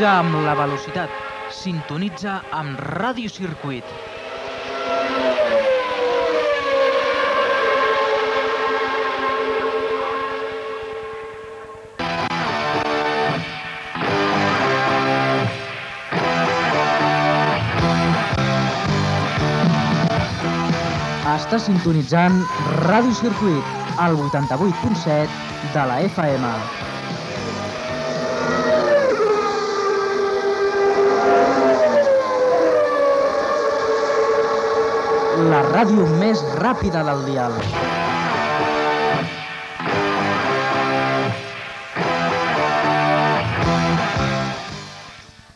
Sintonitza amb la velocitat. Sintonitza amb Ràdio Circuit. Està sintonitzant Ràdio Circuit, al 88.7 de la FM. La ràdio més ràpida del dial.